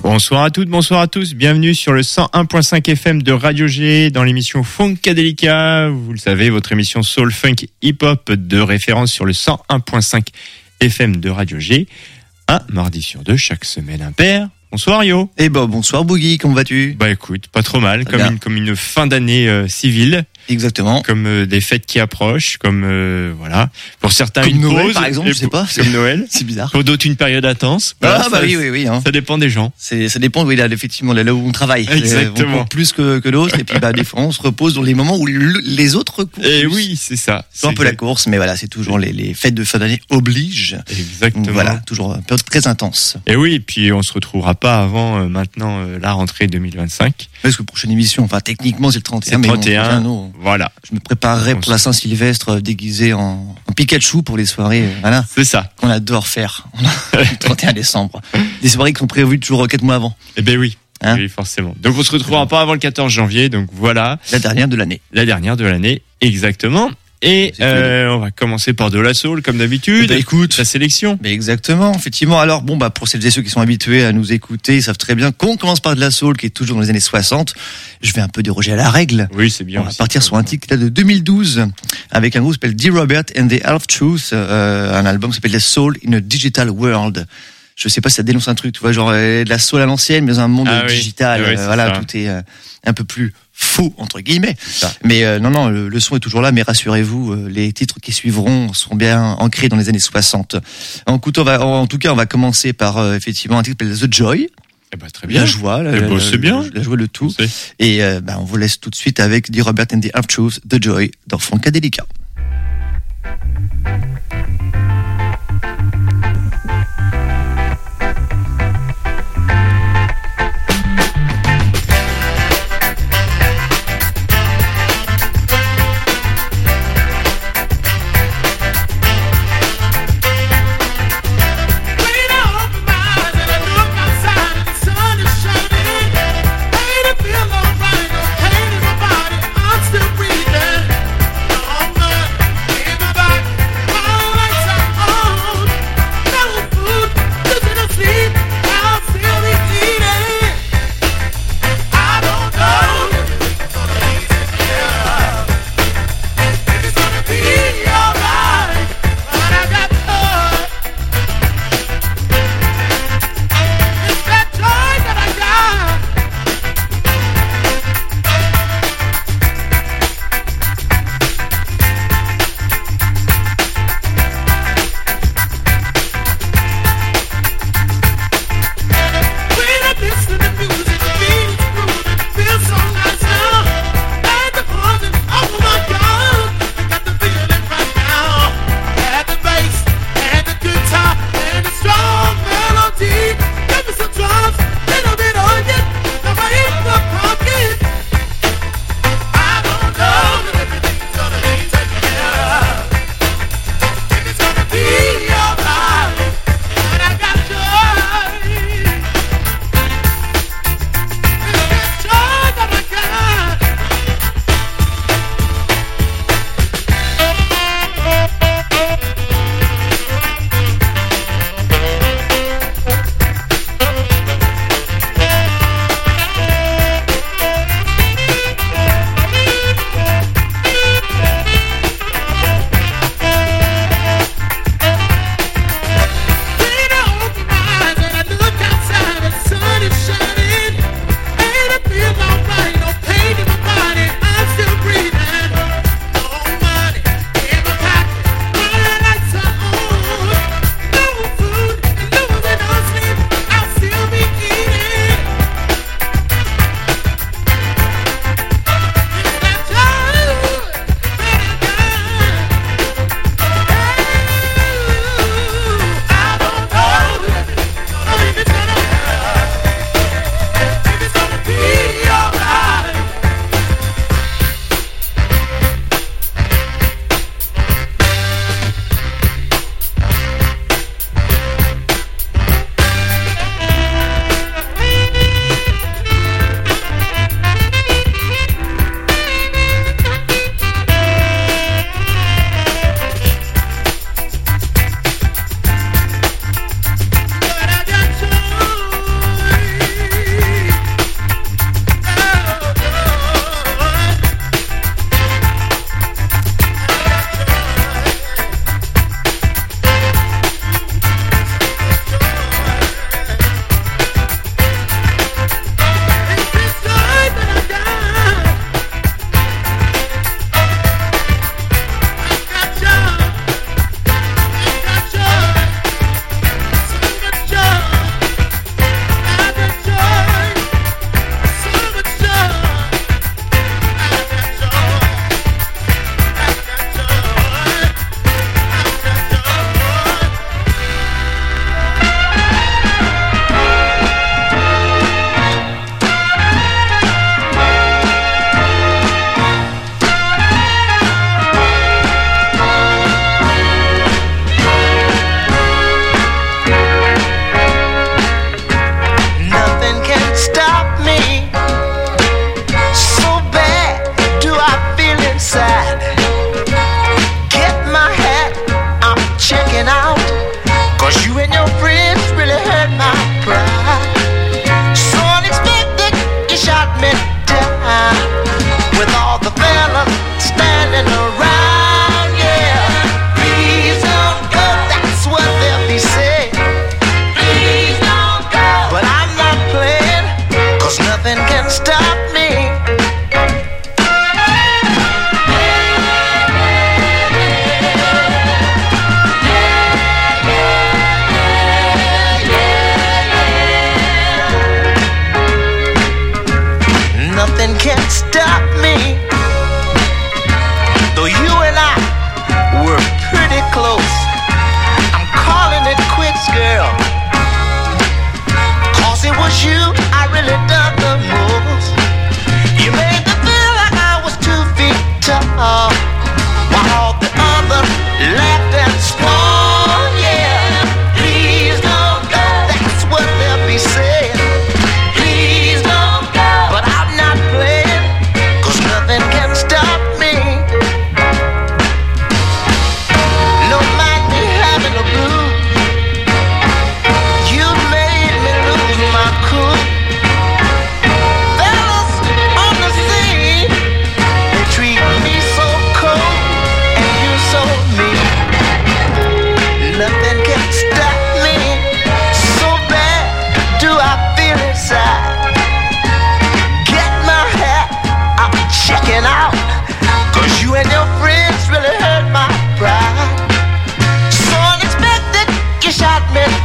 Bonsoir à toutes, bonsoir à tous. Bienvenue sur le 101.5 FM de Radio G dans l'émission Funkadelica. Vous le savez, votre émission Soul Funk Hip Hop de référence sur le 101.5 FM de Radio G. Un mardi sur deux, chaque semaine impair. Bonsoir Yo. Eh ben bonsoir Boogie, comment vas-tu ? Bah écoute, pas trop mal, comme une fin d'année civile. Exactement. Comme des fêtes qui approchent, comme voilà. Pour certains comme une Noël, pause, par exemple, je sais pas. Comme Noël. C'est bizarre. Pour d'autres une période intense. Voilà, oui. Hein. Ça dépend des gens. Ça dépend, oui, là effectivement là où on travaille. Exactement. On plus que l'autre, et puis des fois on se repose dans les moments où les autres courent. Et oui, c'est ça. C'est un peu la course, mais voilà, c'est toujours les fêtes de fin d'année obligent. Exactement. Donc, voilà, toujours une période très intense. Et oui, et puis on se retrouvera pas avant maintenant la rentrée 2025. Parce que prochaine émission, enfin techniquement c'est le 31. C'est le 31. Mais voilà. Je me préparerai pour la Saint-Sylvestre déguisé en Pikachu pour les soirées, voilà. C'est ça. Qu'on adore faire. Le 31 décembre. Des soirées qui sont prévues toujours 4 mois avant. Eh ben oui. Hein, oui, forcément. Donc on se retrouvera pas avant le 14 janvier, donc voilà. La dernière de l'année. La dernière de l'année, exactement. Et on va commencer par de la soul comme d'habitude. Écoute, la sélection. Exactement, effectivement. Alors pour celles et ceux qui sont habitués à nous écouter, ils savent très bien qu'on commence par de la soul qui est toujours dans les années 60. Je vais un peu déroger à la règle. Oui, c'est bien. On va partir sur un titre qui date de 2012 avec un groupe qui s'appelle D. Robert and the Half Truth, un album qui s'appelle The Soul in a Digital World. Je sais pas si ça dénonce un truc, tu vois, genre de la soul à l'ancienne, mais dans un monde digital. Oui, voilà, ça. tout est un peu plus faux entre guillemets. Mais non, le son est toujours là. Mais rassurez-vous, les titres qui suivront sont bien ancrés dans les années 60. En tout cas, on va commencer par effectivement un titre qui s'appelle The Joy. Eh ben, très bien. La joie, c'est bien. La joie, le tout. Et on vous laisse tout de suite avec D. Robert and the Half Truth, The Joy dans Funkadelica. Feel alright, pain in my body, I'm still breathing. Oh, man.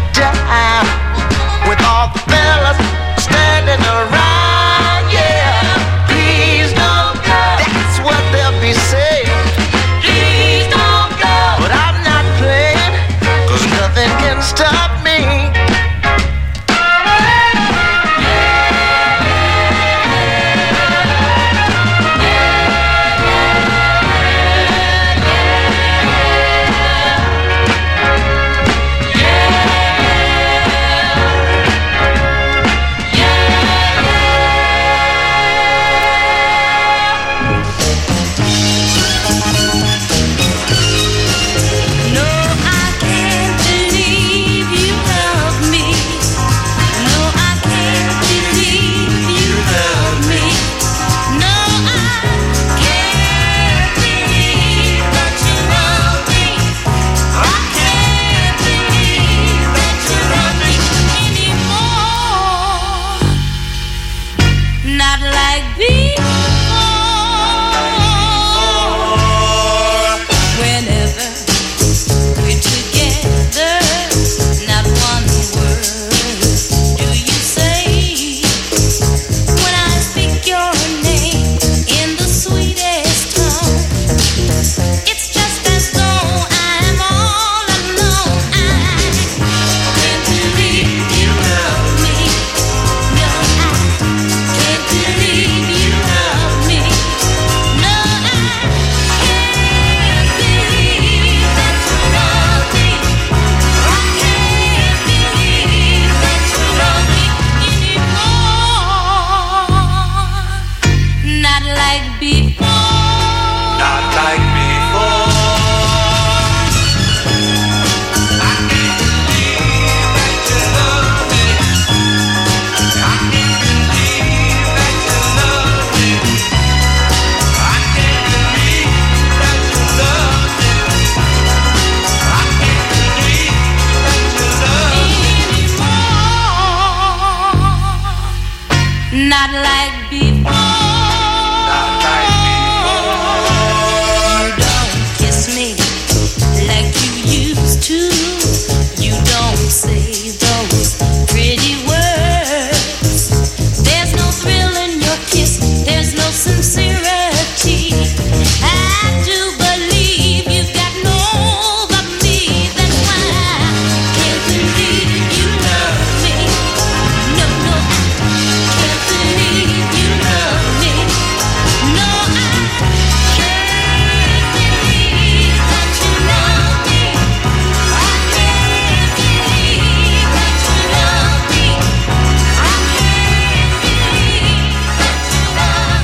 time with all the fellas standing around. Yeah, please don't go. That's what they'll be saying. Please don't go. But I'm not playing, 'cause nothing can stop me. Not like before. Not like before. You don't kiss me like you used to. You don't say those pretty words. There's no thrill in your kiss. There's no sincerity. I do believe you've gotten over me. That's why I can't believe you love me. No, no, I can't believe you love me. No, I can't believe that you love me. I can't believe that you love me. I can't believe that you love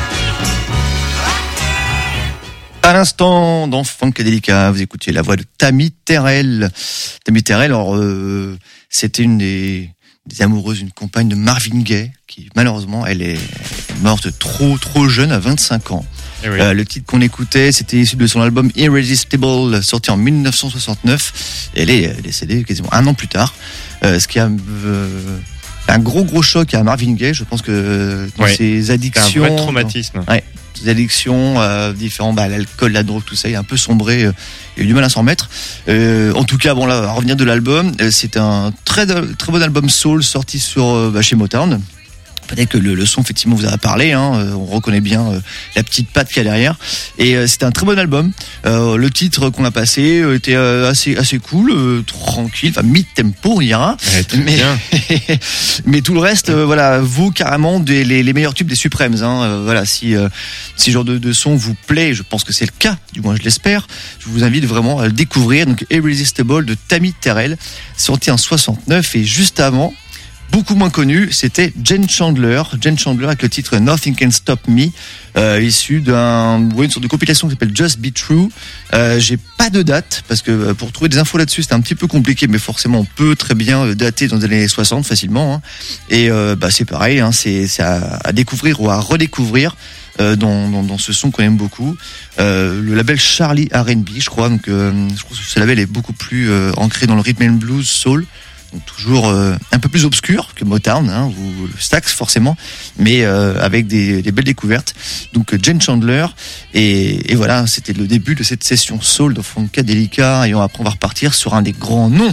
me. À l'instant, dans Funkadelica, vous écoutiez la voix de Tammy Terrell. Tammy Terrell, alors, c'était une des amoureuses, une compagne de Marvin Gaye, qui malheureusement, elle est morte trop jeune, à 25 ans. Eh oui. Le titre qu'on écoutait, c'était issu de son album Irresistible, sorti en 1969. Elle est décédée quasiment un an plus tard. Ce qui a un gros choc à Marvin Gaye. Je pense que dans ses addictions, c'est un vrai traumatisme. Ses addictions différentes, l'alcool, la drogue, tout ça, il a un peu sombré. Il a eu du mal à s'en remettre. En tout cas, bon là, à revenir de l'album, c'est un très bon album soul sorti sur chez Motown. Peut-être que le son effectivement vous a parlé, on reconnaît bien la petite patte qu'il y a derrière. Et c'était un très bon album. Le titre qu'on a passé était assez cool, tranquille, enfin mid-tempo, il y a. Mais tout le reste, vaut carrément les meilleurs tubes des Supremes. Si ce genre de son vous plaît, je pense que c'est le cas, du moins je l'espère. Je vous invite vraiment à le découvrir. Donc Irresistible de Tammy Terrell, sorti en 69, et juste avant, beaucoup moins connu, c'était Jen Chandler avec le titre Nothing Can Stop Me, issu une sorte de compilation qui s'appelle Just Be True. J'ai pas de date, parce que pour trouver des infos là-dessus, c'était un petit peu compliqué, mais forcément on peut très bien dater dans les années 60 facilement. Et c'est pareil, c'est à découvrir ou à redécouvrir dans ce son qu'on aime beaucoup. Le label Charlie R&B, je crois, donc je trouve que ce label est beaucoup plus ancré dans le rhythm and blues, soul. Donc toujours un peu plus obscur que Motown ou le Stax forcément, mais avec des belles découvertes. Donc Jen Chandler, et voilà, c'était le début de cette session soul de Funkadelica, et après on va repartir sur un des grands noms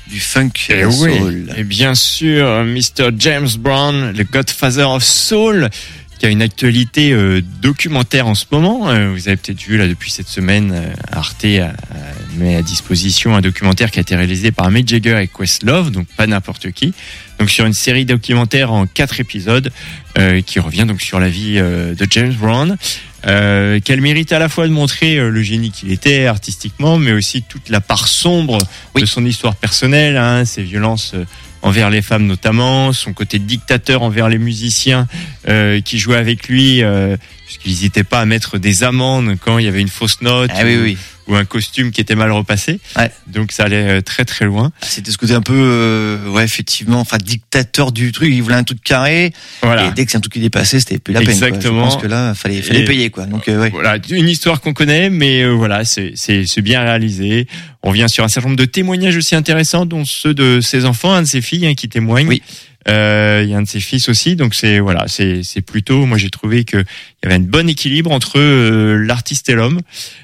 du funk Et soul. Et bien sûr, Mr. James Brown, le Godfather of Soul, qui a une actualité documentaire en ce moment. Vous avez peut-être vu là depuis cette semaine, Arte met à disposition un documentaire qui a été réalisé par Mick Jagger et Questlove, donc pas n'importe qui. Donc sur une série documentaire en 4 épisodes qui revient donc sur la vie de James Brown, qu'elle mérite à la fois de montrer le génie qu'il était artistiquement, mais aussi toute la part sombre de son histoire personnelle, hein, ses violences envers les femmes notamment, son côté dictateur envers les musiciens qui jouaient avec lui, puisqu'ils n'hésitaient pas à mettre des amendes quand il y avait une fausse note ou un costume qui était mal repassé. Ouais. Donc ça allait très très loin. C'était ce côté un peu, effectivement, enfin dictateur du truc. Il voulait un truc carré. Voilà. Et dès que c'est un truc qui dépassait, c'était plus la peine. Exactement. Quoi. Je pense que là, fallait payer quoi. Donc voilà, une histoire qu'on connaît, mais voilà, c'est bien réalisé. On revient sur un certain nombre de témoignages aussi intéressants, dont ceux de ses enfants, un de ses filles qui témoigne. Oui. Il y a un de ses fils aussi, donc c'est plutôt, moi j'ai trouvé que il y avait un bon équilibre entre l'artiste et l'homme.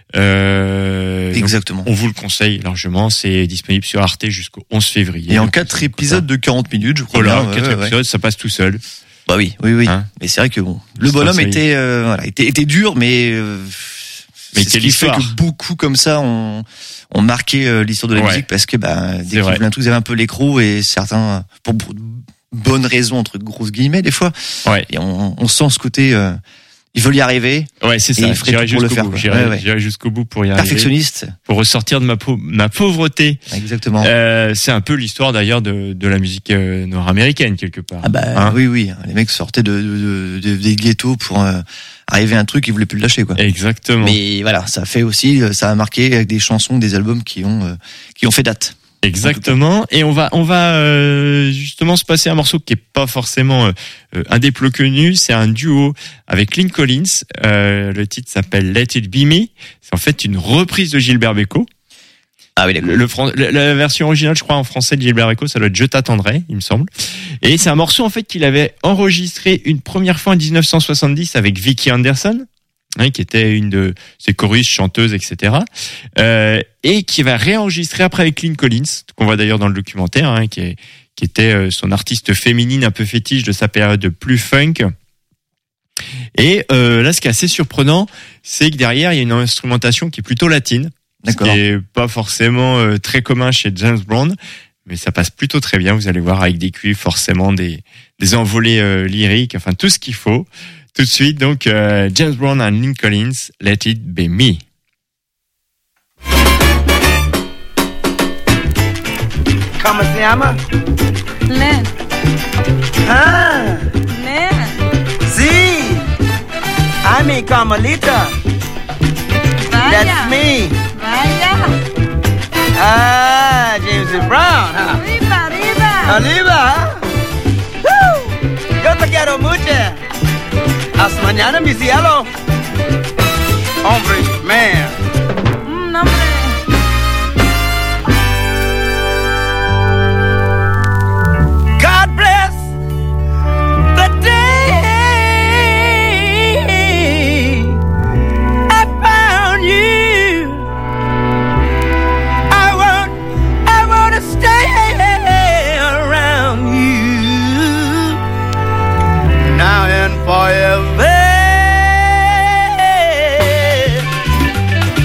Exactement. On vous le conseille largement, c'est disponible sur Arte jusqu'au 11 février. Et en 4 épisodes de 40 minutes, je crois. Voilà, 4 épisodes, ça passe tout seul. Bah oui. Hein, mais c'est vrai que bon, le bonhomme était dur, mais c'est ce qui fait que beaucoup comme ça ont marqué l'histoire de la musique, parce que dès qu'ils voulaient un truc, ils avaient un peu l'écrou, et certains, pour bonnes raisons entre grosses guillemets des fois, et on sent ce côté ils veulent y arriver. Ouais, c'est ça. J'irai jusqu'au bout pour y arriver. Perfectionniste. Pour ressortir de ma pauvreté. Exactement. C'est un peu l'histoire d'ailleurs de la musique nord-américaine quelque part. Ah bah oui. Les mecs sortaient des ghettos pour arriver à un truc, ils voulaient plus le lâcher quoi. Exactement. Mais voilà, ça a marqué avec des chansons, des albums qui ont fait date. Exactement. Et on va justement se passer un morceau qui est pas forcément un des plus connus. C'est un duo avec Lynn Collins. Le titre s'appelle Let It Be Me. C'est en fait une reprise de Gilbert Bécaud. Ah oui, d'accord. La version originale, je crois, en français de Gilbert Bécaud, ça doit être Je t'attendrai, il me semble. Et c'est un morceau en fait qu'il avait enregistré une première fois en 1970 avec Vicki Anderson. Qui était une de ses choristes, chanteuses, etc. Et qui va réenregistrer après avec Lynn Collins, qu'on voit d'ailleurs dans le documentaire, qui était son artiste féminine un peu fétiche de sa période plus funk. Et là, ce qui est assez surprenant, c'est que derrière, il y a une instrumentation qui est plutôt latine. D'accord. Ce qui est pas forcément très commun chez James Brown, mais ça passe plutôt très bien. Vous allez voir avec des cuivres, forcément des envolées lyriques, enfin tout ce qu'il faut. Tout de suite, donc, James Brown and Lynn Collins, Let It Be Me. ¿Cómo se llama? Lynn. Ah, Lynn. sí. I mean Carmelita. Vaya. That's me. Vaya. Ah, James Brown. Huh? Arriba, arriba. Arriba. Woo. Yo te quiero mucho. Hasta mañana, mi cielo. Hombre, man. Hombre. God bless the day I found you. I want to stay around you now and forever.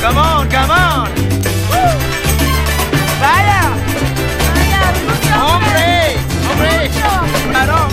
Come on, come on. Vaya. Vaya, mucho. Hombre, hombre. Mucho. Varón.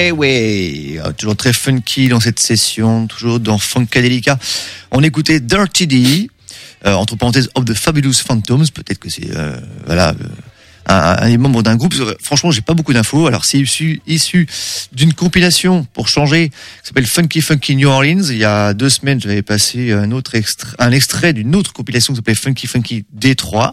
way. Toujours très funky dans cette session, toujours dans Funkadelica. On écoutait Dirty D, entre parenthèses Of the Fabulous Phantoms. Peut-être que c'est un des membres d'un groupe. Franchement, j'ai pas beaucoup d'infos. Alors, c'est issu d'une compilation, pour changer, qui s'appelle Funky New Orleans. Il y a 2 semaines, j'avais passé un extrait d'une autre compilation qui s'appelle Funky Détroit.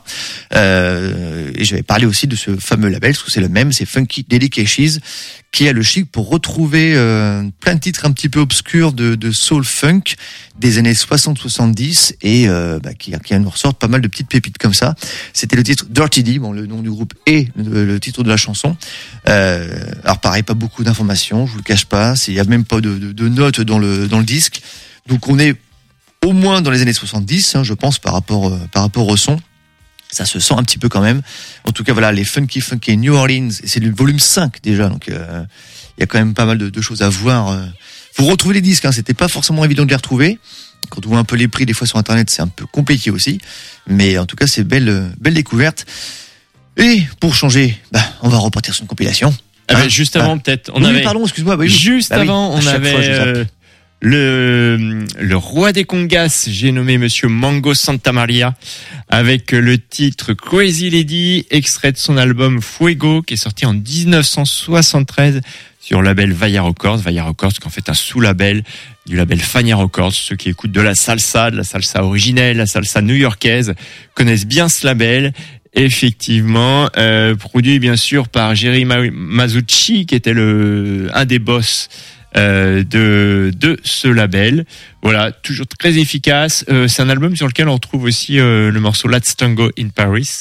Et j'avais parlé aussi de ce fameux label, parce que c'est le même, c'est Funky Delicacies, qui a le chic pour retrouver plein de titres un petit peu obscurs de soul funk des années 60-70 et qui nous ressortent pas mal de petites pépites comme ça. C'était le titre Dirty D, bon, le nom du groupe et le titre de la chanson. Alors pareil, pas beaucoup d'informations, je vous le cache pas, il y a même pas de notes dans le disque. Donc on est au moins dans les années 70, je pense, par rapport au son. Ça se sent un petit peu quand même. En tout cas, voilà, les Funky New Orleans, et c'est le volume 5 déjà, donc il y a quand même pas mal de choses à voir. Faut retrouver les disques, c'était pas forcément évident de les retrouver. Quand on voit un peu les prix des fois sur internet, c'est un peu compliqué aussi. Mais en tout cas, c'est belle découverte. Et pour changer, on va repartir sur une compilation. Juste avant, peut-être. Pardon, excuse-moi. Avant, on avait le roi des congas, j'ai nommé Monsieur Mango Santamaria, avec le titre Crazy Lady, extrait de son album Fuego, qui est sorti en 1973 sur le label Vaya Records, qui est en fait un sous-label du label Fania Records. Ceux qui écoutent de la salsa originelle, la salsa new-yorkaise, connaissent bien ce label. Effectivement, produit bien sûr par Jerry Masucci, qui était un des boss de ce label. Voilà, toujours très efficace. C'est un album sur lequel on retrouve aussi le morceau Let's Tango in Paris.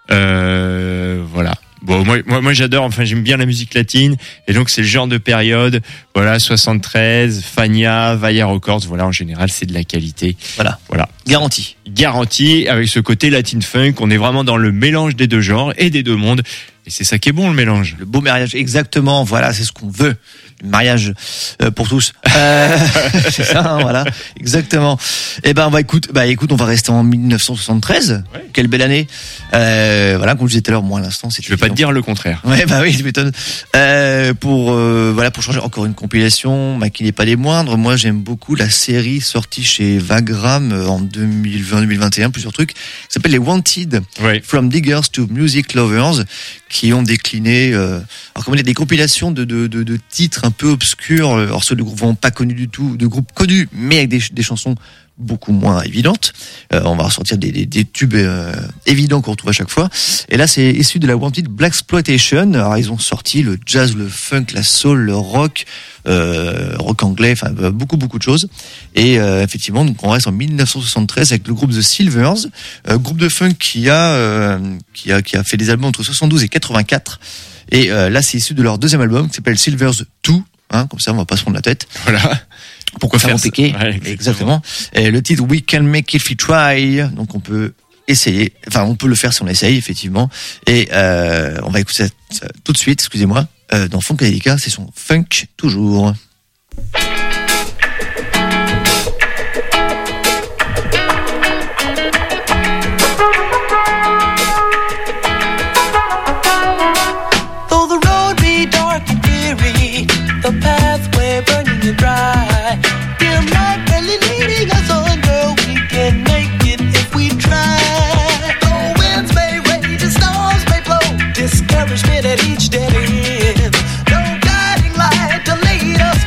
Voilà. Bon, moi j'adore, enfin j'aime bien la musique latine, et donc c'est le genre de période, voilà, 73, Fania, Vaya Records, voilà, en général c'est de la qualité. Voilà. Garantie, avec ce côté latin funk, on est vraiment dans le mélange des deux genres et des deux mondes, et c'est ça qui est bon, le mélange. Le beau mariage, exactement, voilà, c'est ce qu'on veut. Le mariage pour tous. C'est ça, voilà, exactement. Et écoute, on va rester en 1973. Ouais. Quelle belle année. Voilà, comme je disais tout à l'heure, moi à l'instant, c'est. Je vais pas te dire le contraire. Ouais, oui, tu m'étonnes. Pour changer encore une compilation, qui n'est pas des moindres. Moi, j'aime beaucoup la série sortie chez Vagram en 2020-2021, plusieurs trucs, qui s'appelle les Wanted, ouais. From Diggers to Music Lovers, qui ont décliné, des compilations de titres un peu obscurs, alors ceux de groupes pas connus du tout, de groupes connus, mais avec des chansons beaucoup moins évidentes. On va ressortir des tubes évidents qu'on retrouve à chaque fois. Et là, c'est issu de la Wanted Blaxploitation. Alors, ils ont sorti le jazz, le funk, la soul, le rock anglais, enfin beaucoup de choses. Et effectivement, donc on reste en 1973 avec le groupe The Silvers, groupe de funk qui a fait des albums entre 72 et 84. Et là, c'est issu de leur deuxième album qui s'appelle Silvers 2. Comme ça, on va pas se prendre la tête. Voilà. Pourquoi faire compliqué? Ouais, exactement. Et le titre We Can Make It If We Try. Donc on peut essayer. Enfin, on peut le faire si on essaye, effectivement. Et on va écouter ça tout de suite. Excusez-moi. Dans Funkadelica, c'est son funk toujours. The pathway burning you dry. Dim light barely leading us on, girl. We can make it if we try. The winds may rage and storms may blow. Discouragement at each dead end. No guiding light to lead us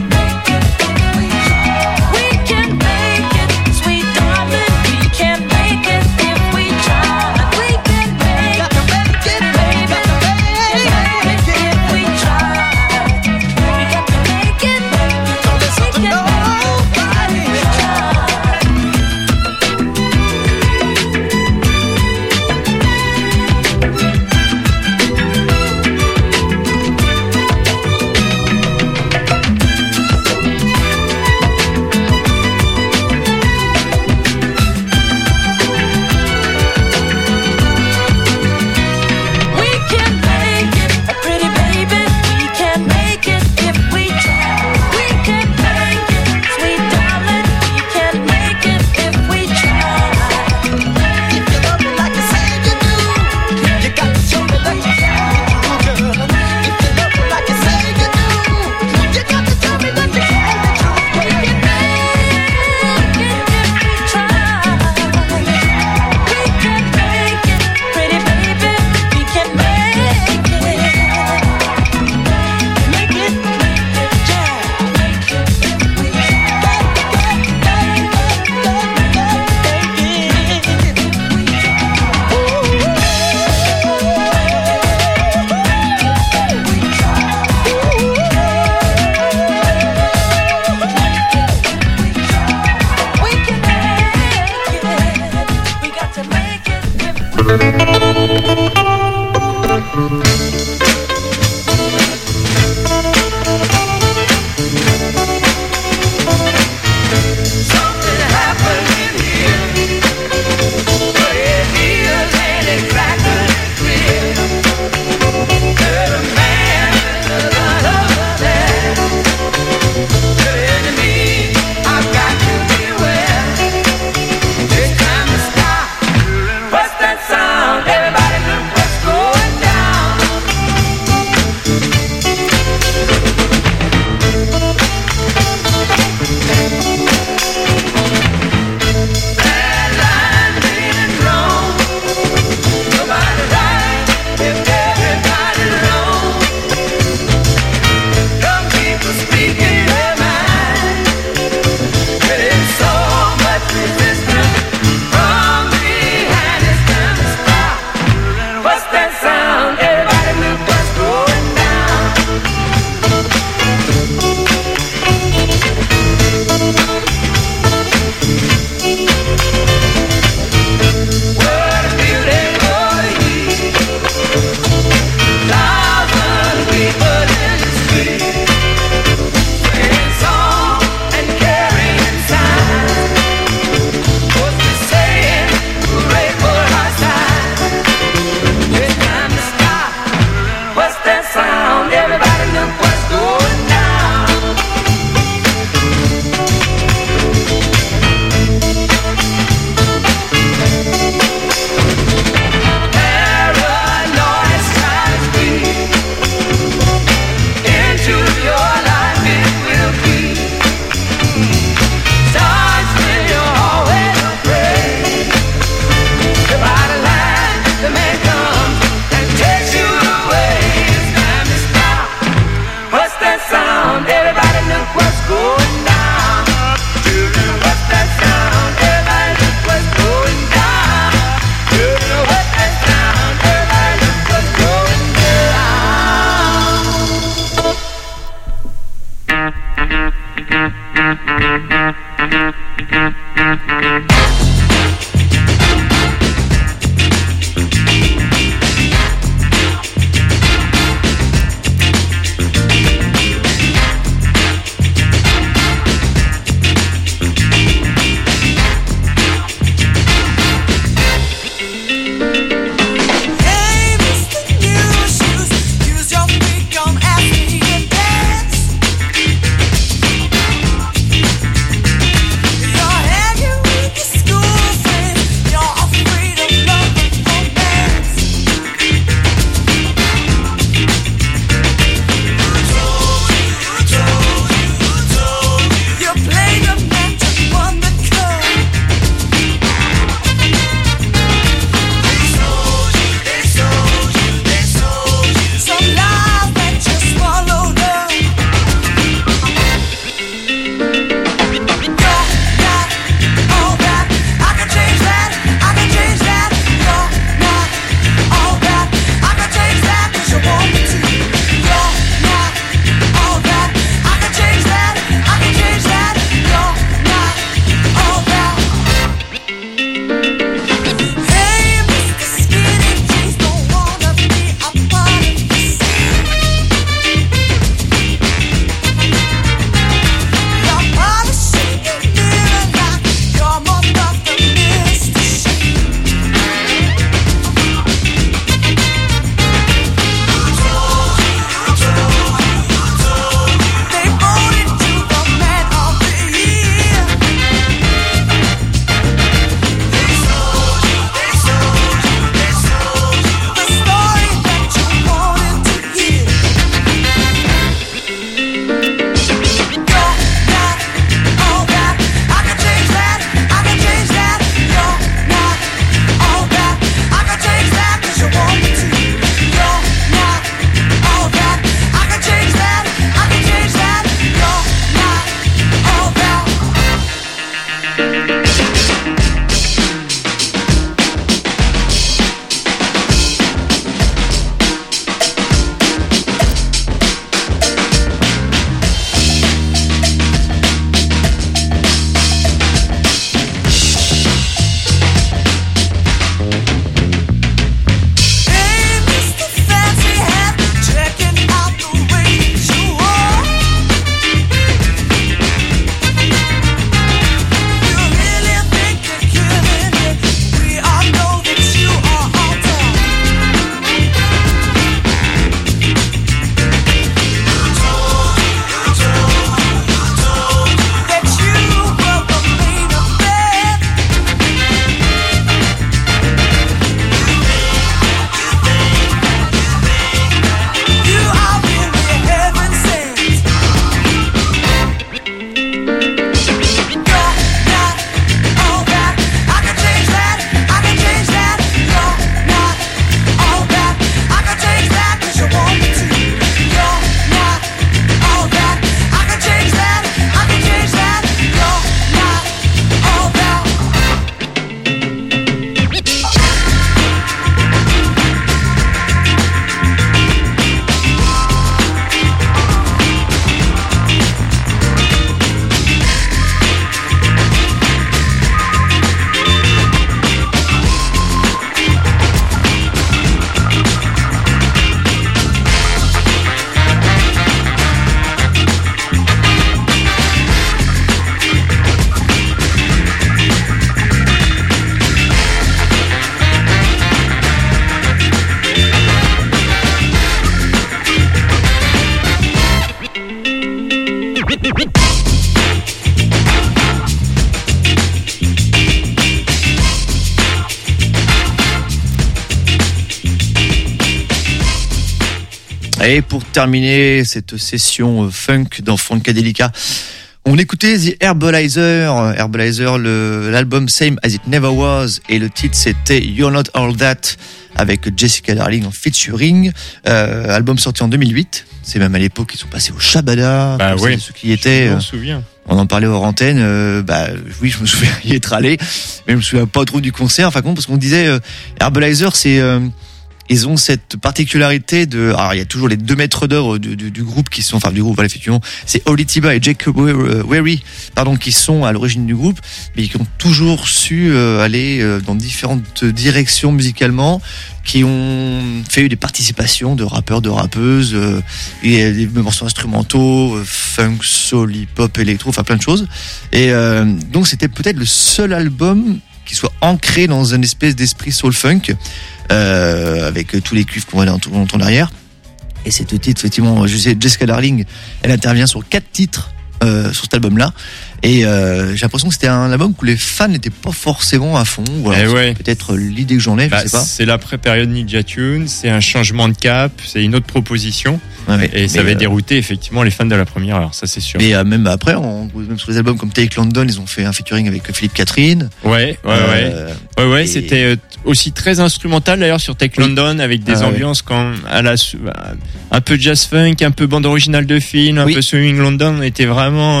Et pour terminer cette session funk dans Funkadelica, on écoutait The Herbalizer. Herbalizer, l'album Same As It Never Was, et le titre c'était You're Not All That avec Jessica Darling en featuring. Album sorti en 2008. C'est même à l'époque qu'ils sont passés au Shabada. Bah oui. Ceux qui étaient. Je m'en souviens. On en parlait hors antenne. Oui, je me souviens y être allé, mais je me souviens pas trop du concert. Enfin, parce qu'on disait Herbalizer, c'est ils ont cette particularité de. Alors, il y a toujours les deux maîtres d'œuvre du groupe qui sont, enfin du groupe, voilà, effectivement, c'est Oli Tiba et Jacob Weary, qui sont à l'origine du groupe, mais qui ont toujours su aller dans différentes directions musicalement, qui ont fait des participations de rappeurs, de rappeuses, et des morceaux instrumentaux, funk, soul, hip-hop, électro, enfin plein de choses. Et donc c'était peut-être le seul album qui soit ancré dans une espèce d'esprit soul funk. Avec tous les cuivres qu'on va entendre derrière. Et ce titre, effectivement, je sais, Jessica Darling, elle intervient sur 4 titres sur cet album-là. Et j'ai l'impression que c'était un album où les fans n'étaient pas forcément à fond. Voilà, ouais. Peut-être l'idée que j'en ai, je sais pas. C'est l'après-période Ninja Tune, c'est un changement de cap, c'est une autre proposition. Ouais, et ça avait dérouté effectivement les fans de la première heure, ça c'est sûr. Mais même après, même sur les albums comme Take London, ils ont fait un featuring avec Philippe Catherine. Ouais, et... c'était aussi très instrumental d'ailleurs sur Take London, avec des ambiances quand un peu jazz funk, un peu bande originale de film, un peu Swinging London. On était vraiment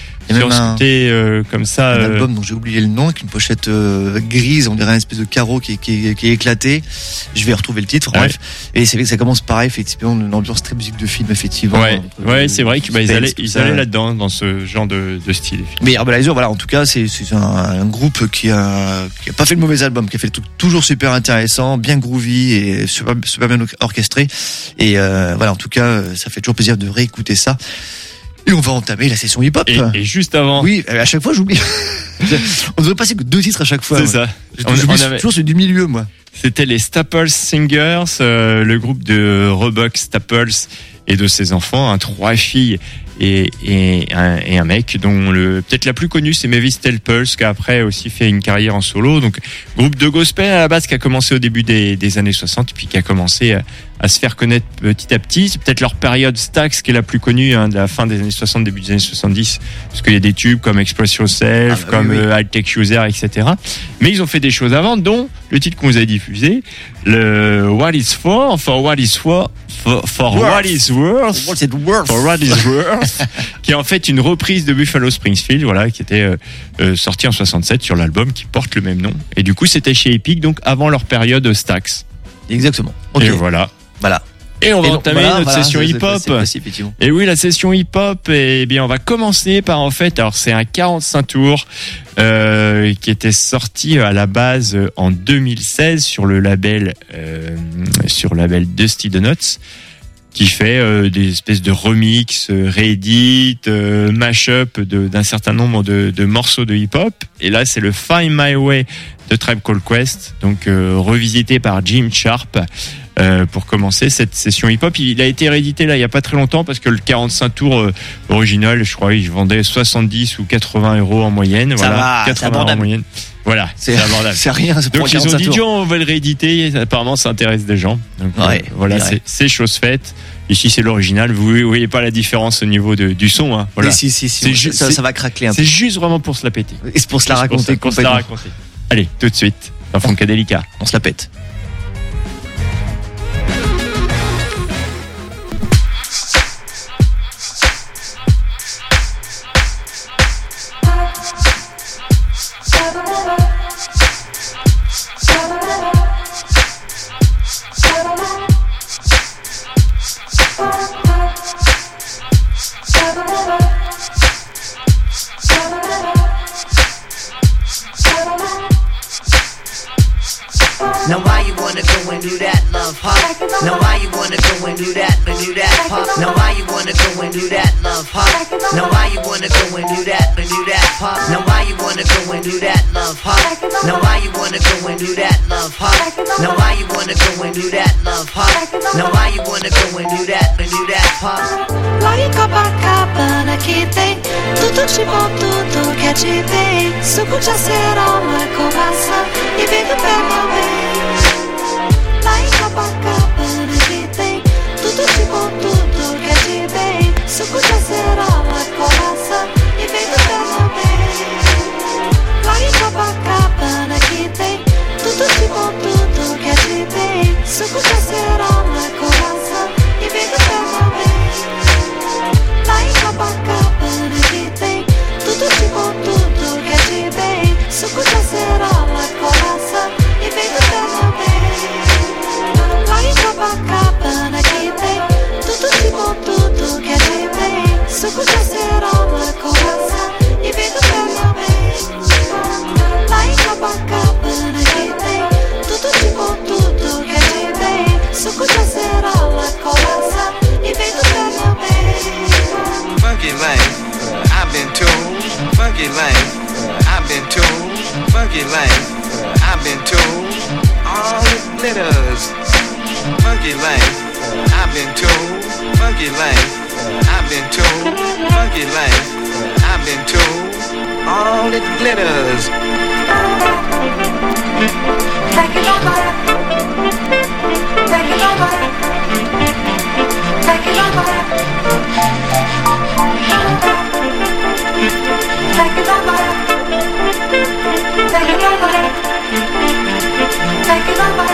comme ça. Un album dont j'ai oublié le nom, avec une pochette grise, on dirait un espèce de carreau qui est éclaté. Je vais retrouver le titre. Bref. Et c'est vrai que ça commence pareil, effectivement, une ambiance très musique de film, effectivement. Ouais, c'est vrai qu'ils allaient là-dedans, dans ce genre de style. Mais Herbalizer, voilà, en tout cas, c'est un groupe qui a pas fait le mauvais album, qui a fait le truc toujours super intéressant, bien groovy et super bien orchestré. Et voilà, en tout cas, ça fait toujours plaisir de réécouter ça. Et on va entamer la session hip-hop. Et juste avant. Oui, à chaque fois j'oublie. On devrait passer que 2 titres à chaque fois. C'est ça. J'oublie toujours celui du milieu, moi. C'était les Staples Singers, le groupe de Roebuck Staples et de ses enfants, 3 filles et un mec dont peut-être la plus connue c'est Mavis Staples, qui a après aussi fait une carrière en solo. Donc groupe de gospel à la base qui a commencé au début des années 60 puis qui a commencé à se faire connaître petit à petit. C'est peut-être leur période Stax qui est la plus connue, de la fin des années 60, début des années 70, parce qu'il y a des tubes comme Express Yourself, I'll Take You There, etc. Mais ils ont fait des choses avant, dont le titre qu'on vous a diffusé, le What Is For What Is For What Is Worth, For What Is Worth, qui est en fait une reprise de Buffalo Springfield, voilà, qui était sorti en 67 sur l'album qui porte le même nom. Et du coup, c'était chez Epic, donc avant leur période Stax. Exactement. Okay. Et voilà. Et on va entamer notre session hip-hop. Et oui, la session hip-hop, eh bien, on va commencer par, en fait, alors c'est un 45 tours qui était sorti à la base en 2016 sur le label Dusty Donuts, qui fait des espèces de remix, réédit, mash-up d'un certain nombre de morceaux de hip-hop. Et là, c'est le Find My Way de Tribe Called Quest, donc revisité par Jim Sharp. Pour commencer cette session hip-hop, il a été réédité là il y a pas très longtemps, parce que le 45 tours original, je crois, il vendait 70 ou 80 euros en moyenne. Ça voilà, va, 80 en moyenne. Voilà, c'est abordable. C'est rien. Donc ils ont dit on va le rééditer. Apparemment, ça intéresse des gens. Donc voilà, c'est chose faite. Ici, c'est l'original. Vous voyez pas la différence au niveau du son. Hein. Voilà. Si, ça va craquer un peu. C'est juste vraiment pour se la péter. Et c'est pour se la raconter. Allez, tout de suite dans Funkadelica. On se la pète. Now why you wanna go and do that, love, huh? Now why you wanna go and do that, huh? Now why you wanna go and do that, love, huh? Now why you wanna go and do that, huh? Now why you wanna go and do that, love, huh? Now why you wanna go and do that, love, huh? Now why you wanna go and do that, love, huh? Now why you wanna go and do that, huh? Like Copacabana, keep they de bem, suco de acerola, coraça e vem do pé meu bem. Lá em Copacabana que tem tudo de bom, tudo que é de bem, suco de acerola, coraça e vem do pé meu bem. Lá em Copacabana que tem tudo de bom, tudo que é de bem, suco de acerola, coraça e vem do pé meu bem. Lá em Copacabana que tem tudo de bom, tudo que é de bem, suco de acerola, coraça e vem do pé meu bem. Lá em Copacabana que tem tudo de bom, tudo que é de bem, suco de acerola, coraça e vem do pé meu bem. Lá em Copacabana que tem tudo de bom, tudo que é de bem, suco de acerola, coraça e vem do pé meu bem. Funky lane, I've been told. Funky lane, I've been told. Funky lane, I've been told. All it glitters. Funky lane, I've been told. Funky lane, I've been told. Funky lane, I've been told. All it glitters. Take it over. Take it over. Take it over. Take it over. Take it over. Take it over.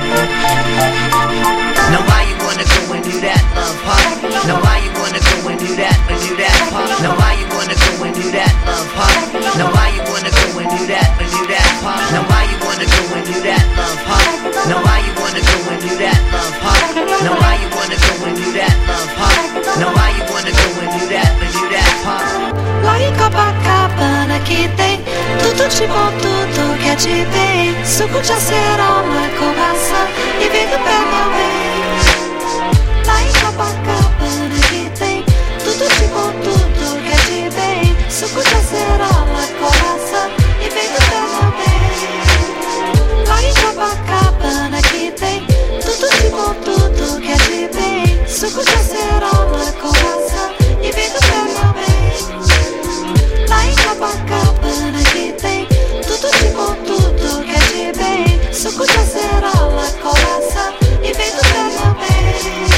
Now why you wanna go and do that, love, huh? Now why you wanna go and do that, huh? Now why you wanna go and do that, love, huh? Now why you wanna go and do that, huh? Now why you wanna go and do that, love, huh? Now why you wanna go and do that, love, huh? Now why you wanna go and do that, love, huh? Now why you wanna go and do that, huh? Lá em Copacabana que tem tudo de bom, tudo que é de bem, suco de acerola, coraça e vem do pé meu bem. Lá em Copacabana que tem tudo de bom, tudo que é de bem, suco de acerola, coraça e vem do pé meu bem. Lá em Copacabana que tem tudo de bom, tudo que é de bem, suco de acerola, coraça e vem do pé meu bem. Lá em Copacabana que tem tudo de bom, tudo que é de bem, suco de acerola, coraça e vem do pé meu bem.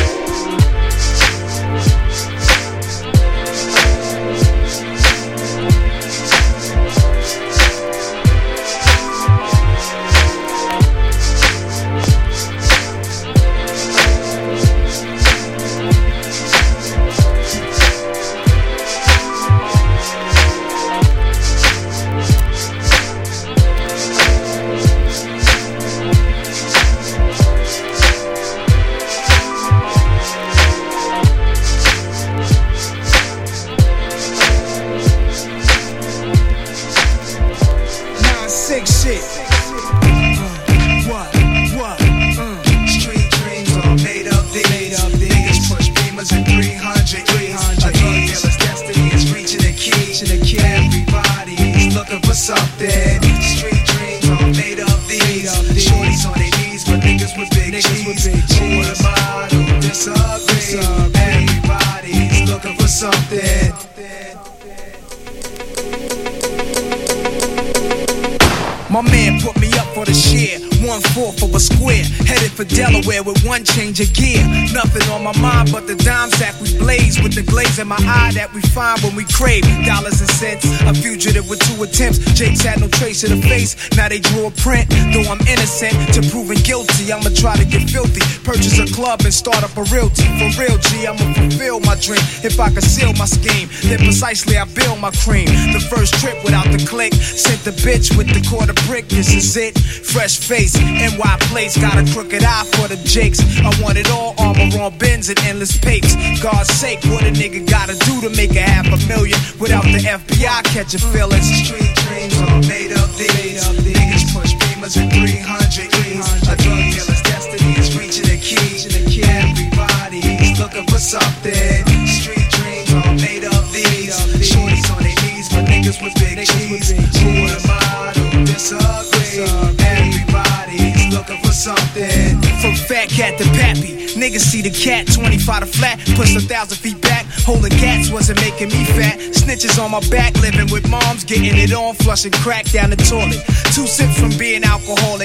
My man put me up for the share, 1/4 of a square, headed for Delaware with one change of gear. Nothing on my mind but the dime sack we blaze, with the glaze in my eye that we find when we crave dollars and cents. A fugitive with 2 attempts, Jake's had no trace of the face, now they drew a print. Though I'm innocent to proven guilty, I'ma try to get filthy, purchase a club and start up a realty. For real G, I'ma fulfill my dream. If I conceal my scheme, then precisely I build my cream. The first trip without the click, sent the bitch with the quarter brick, this is it. Fresh face, NY place, got a crooked eye for the jakes. I want it all, armor on bins and endless papes. God's sake, what a nigga gotta do to make a $500,000 without the FBI catching feelings. Street dreams are made of these. Niggas push beamers at 300 E's. A drug dealer's destiny is reaching a key. Everybody's looking for something. Street dreams are made of these. Shorties on their knees, but niggas with big cheese. Who am I to disagree? Everybody's looking for something. From fat cat to pappy, niggas see the cat 25 to flat, push 1,000 feet back. Holding cats wasn't making me fat. Snitches on my back, living with moms, getting it on, flushing crack down the toilet. 2 sips from being alcoholic,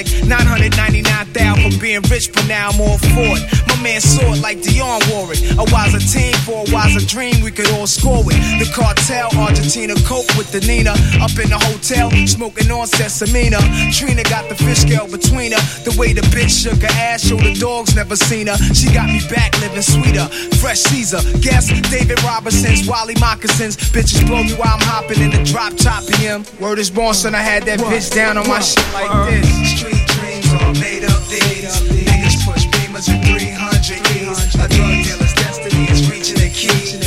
999,000 from being rich, but now I'm all for it. My man saw it like Dionne wore it. A wiser team for a wiser dream, we could all score it. The cartel, Argentina, coke with the Nina. Up in the hotel, smoking on Sesamina. Trina got the fish scale between her. The way the bitch shook her ass, showed the dogs never seen her. She got me back living sweeter. Fresh Caesar, guess David Robinson's, Wally moccasins. Bitches blow me while I'm hopping in the drop top PM. Word is born, son, I had that bitch down on my shit like this. Street dreams all made up these. Niggas push beamers in 300 E's. A drug dealer's destiny is reaching a key.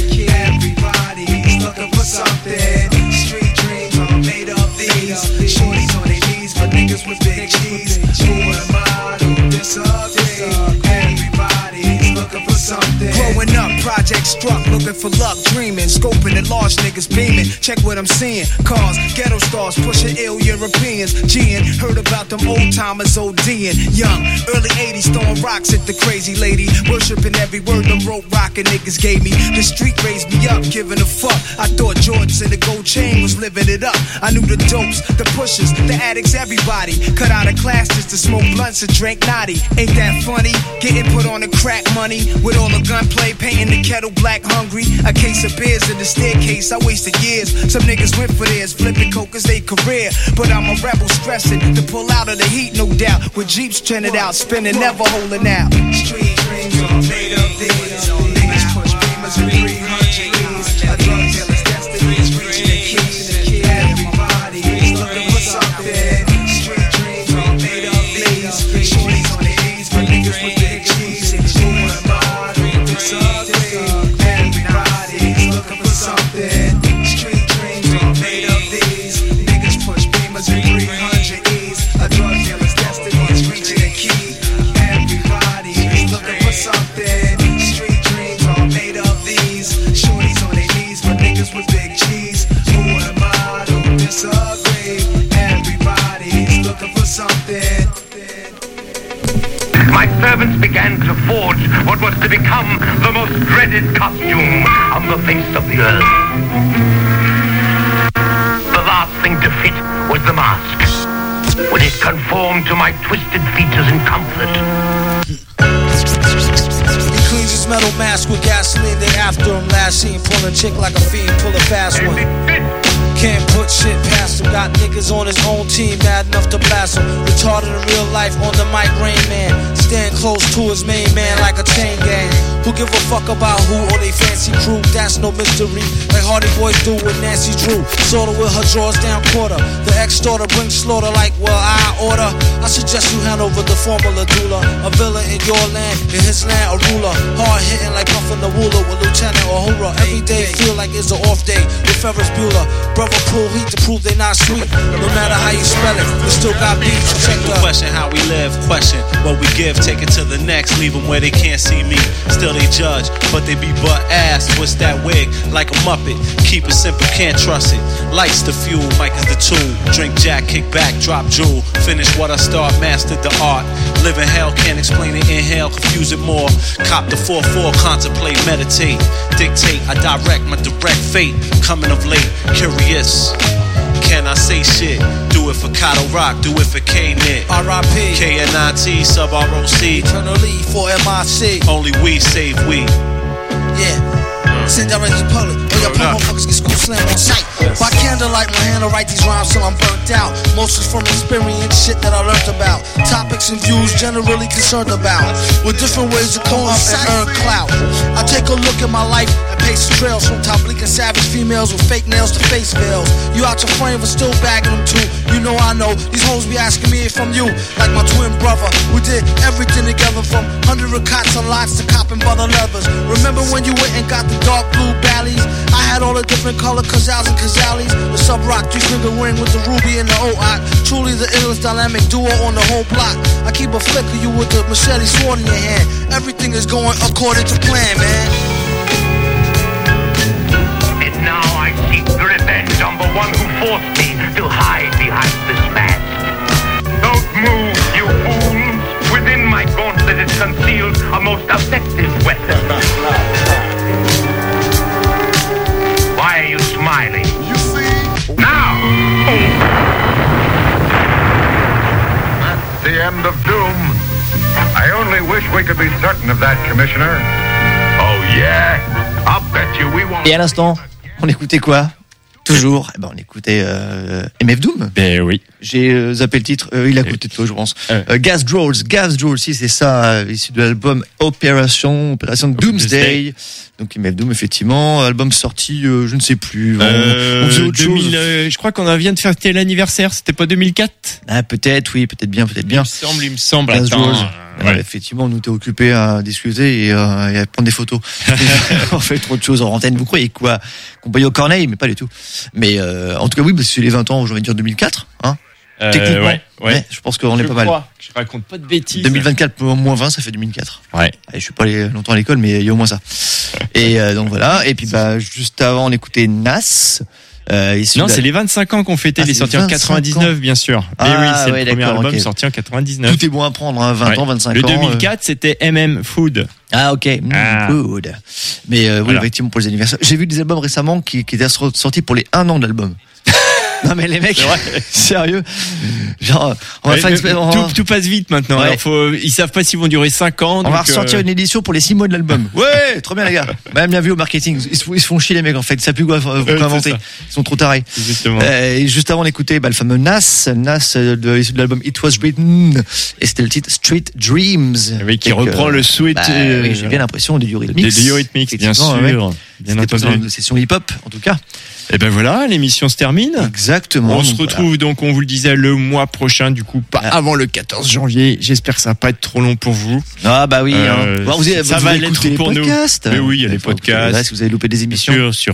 Everybody's looking for something. Street dreams all made up these. Shorties on their knees, but niggas with big cheese. Who am I to disagree? Everybody's looking for something. Growing up, project struck, looking for luck, dreaming, scoping at large niggas beaming. Check what I'm seeing. Cars, ghetto stars, pushing ill Europeans. G'ing, heard about them old timers ODing. Young, early 80s, throwing rocks at the crazy lady. Worshipping every word them rope rockin' niggas gave me. The street raised me up, giving a fuck. I thought Jordans and the gold chain was living it up. I knew the dopes, the pushers, the addicts, everybody. Cut out of class just to smoke blunts and drink naughty. Ain't that funny? Getting put on the crack money. With all the gunplay, painting the kettle black hungry. A case of beers in the staircase, I wasted years. Some niggas went for theirs, flipping coke as they career. But I'm a rebel stressing to pull out of the heat, no doubt. With Jeeps trending out, spinning, never holding out. Street dreams all made up these. Niggas push beamers in 300 E's. A drug dealer's destiny is reaching the keys. Everybody's looking for something. Street dreams all made up these. Shorties on their knees, but niggas with big cheese. Who am I to disagree? Everybody's looking for something. Street dreams all made up these. Niggas push beamers in 300 E's. A drug dealer's destiny is reaching a key. Everybody's looking for something. Street dreams all made up these. Shorties on their knees, but niggas with big cheese. Who am I to disagree? Everybody's looking for something. My servants began to forge what was to become the most dreaded costume on the face of the earth. The last thing to fit was the mask. Would it conform to my twisted features in comfort? He cleans his metal mask with gasoline. They after him last seen pulling chick like a fiend, pull a fast one. Can't put shit past him. Got niggas on his own team mad enough to blast him. Retarded in real life on the mic, Rain Man. Stand close to his main man like a chain gang. Who give a fuck about who or they fancy crew? That's no mystery. Like Hardy Boys do with Nancy Drew. Sorta with her drawers down quarter. The ex-daughter brings slaughter like, well, I order. I suggest you hand over the formula doula. A villain in your land, in his land, a ruler. Hard hitting like Puffin' the Ruler with Lieutenant Uhura. Every day feel like it's an off day with Ferris Bueller. Brother pull heat to prove they not sweet. No matter how you spell it, we still got beats. Check the question how we live, question what we give, take it to the next, leave them where they can't see me. Still they judge, but they be butt ass. What's that wig? Like a Muppet. Keep it simple, can't trust it. Lights the fuel, mic is the tool. Drink Jack, kick back, drop jewel. Finish what I start, mastered the art. Live in hell, can't explain it, inhale, confuse it more. Cop the 4-4, contemplate, meditate. Dictate, I direct my direct fate. Coming of late, curious. Can I say shit? Do it for Kato Rock, do it for K-Nit. R.I.P. K-N-I-T, sub-R-O-C. Eternally for M.I.C. Only we save we. Yeah. Send direct to public. Or your poor motherfuckers get school slam on sight. By candlelight, my hand to write these rhymes till I'm burnt out. Most is from experience, shit that I learned about. Topics and views generally concerned about. With different ways to come up and earn clout. I take a look at my life and pace the trails. From top bleak and savage females with fake nails to face veils. You out your frame but still bagging them too. You know I know, these hoes be asking me if I'm you. Like my twin brother, we did everything together. From 100 cots and lots to copping butter levers. Remember when you went and got the dark blue Bally's? I had all the different color Kazals and Kazalis. The sub rock 3-finger ring with the ruby and the O-Ock. Truly the illest dynamic duo on the whole block. I keep a flick of you with the machete sword in your hand. Everything is going according to plan, man. And now I seek revenge on the one who forced me to hide behind this mask. Don't move, you fools. Within my gauntlet is concealed a most effective weapon. smiling. Now! That's the end of doom. I only wish we could be certain of that, Commissioner. Oh yeah? I'll bet you we won't. Et à l'instant, on écoutait quoi? Toujours, on écoutait MF Doom. Ben oui. J'ai zappé le titre, il a coûté toi, je pense. Gas Droll, si c'est ça, issu de l'album Opération Doomsday. Donc MF Doom, effectivement, album sorti, je ne sais plus. On faisait autre 2000, chose. je crois qu'on vient de fêter l'anniversaire, c'était pas 200004? Ah, peut-être, oui, peut-être bien. Il me semble. Gas Attends. Droll. Ouais. Effectivement, on était occupés à discuter et à prendre des photos. On fait trop de choses en antenne. Vous croyez quoi? Qu'on paye au Corneille, mais pas du tout. Mais en tout cas, oui, c'est les 20 ans, j'ai envie de dire 2004. Hein, techniquement, ouais. Je pense qu'on est pas mal. Je raconte pas de bêtises. 2024 moins 20, ça fait 2004. Ouais. Allez, je suis pas allé longtemps à l'école, mais il y a au moins ça. Et donc voilà. Et puis juste avant, on écoutait Nas. Non, c'est les 25 ans qu'on fêtait, il est sorti en 99, bien sûr. Mais oui, c'est le premier album sorti en 99. Tout est bon à prendre, hein, 20 ans, 25 ans. Le 2004, c'était MM Food. Ok, Food. Mais oui, effectivement, pour les anniversaires. J'ai vu des albums récemment qui étaient sortis pour les 1 an d'album. Non mais les mecs, sérieux, genre on va faire tout passe vite maintenant. Ouais. Alors ils savent pas s'ils vont durer 5 ans. On va ressortir une édition pour les 6 mois de l'album. Ouais, trop bien les gars. Même bien vu au marketing, ils se font chier les mecs en fait. Ils savent plus quoi inventer. Ils sont trop tarés. Exactement. Et juste avant on écoutait le fameux Nas de l'album It Was Written et c'était le titre Street Dreams. Oui, qui reprend le sweet. Oui, j'ai bien l'impression de Eurythmics. De Eurythmics, bien sûr. Bien entendu. Dans une session hip-hop en tout cas. Et ben voilà, l'émission se termine. Exactement. On se retrouve donc, on vous le disait, le mois prochain, du coup, pas avant le 14 janvier. J'espère que ça va pas être trop long pour vous. Ah bah oui. Ça va l'être pour nous. Mais oui, il y a les podcasts. Là, si vous avez loupé des émissions. Sur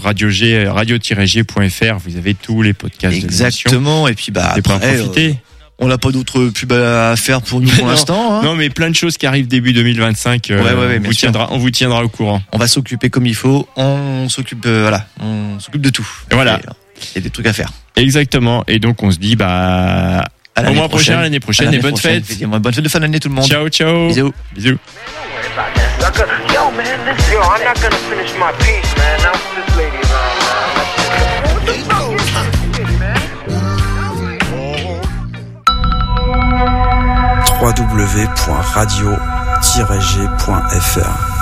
radio-g.fr, vous avez tous les podcasts. Exactement. Et puis après, profiter. On n'a pas d'autres pubs à faire pour nous pour l'instant. Hein. Non, mais plein de choses qui arrivent début 2025. On vous tiendra au courant. On va s'occuper comme il faut. On s'occupe de tout. Et voilà. Il y a des trucs à faire. Au donc on se dit au mois prochain, l'année prochaine, et bonne fête. Bonne fête de fin d'année tout le monde. Ciao. Bisous. Yo, man, I'm not gonna finish my piece, man. Now this lady www.radio-g.fr